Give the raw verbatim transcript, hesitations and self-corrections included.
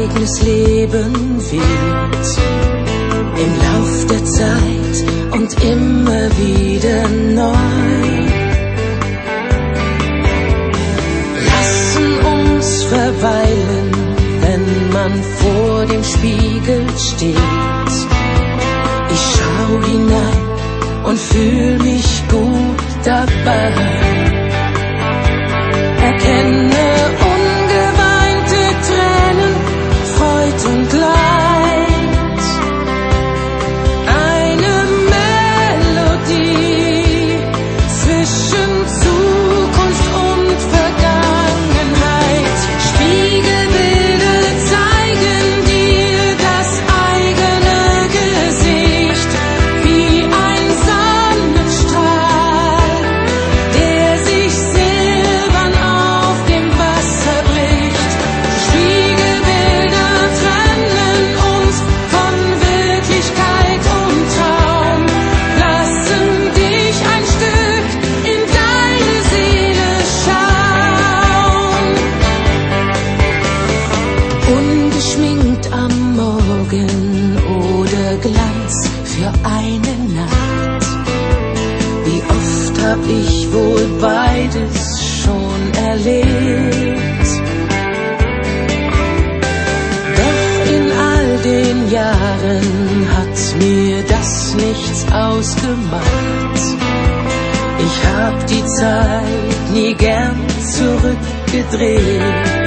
eigenes Leben wählt. Im Lauf der Zeit und immer wieder neu. Lassen uns verweilen, wenn man vor dem Spiegel steht. Ich schau hinein und fühl mich gut dabei. Erkenne ungeweinte Tränen, Freud und Leid. Eine Melodie zwischen Zukunft und Vergangenheit. Spiegelbilder zeigen dir das eigene Gesicht, wie ein Sonnenstrahl, der sich silbern auf dem Wasser bricht. Spiegelbilder trennen uns von Wirklichkeit und Traum, lassen dich ein Stück in deine Seele schauen. Ungeschminkt am Morgen oder Glanz für eine Nacht. Wie oft hab ich wohl beides schon erlebt. Doch in all den Jahren hat mir das nichts ausgemacht. Ich hab die Zeit nie gern zurückgedreht.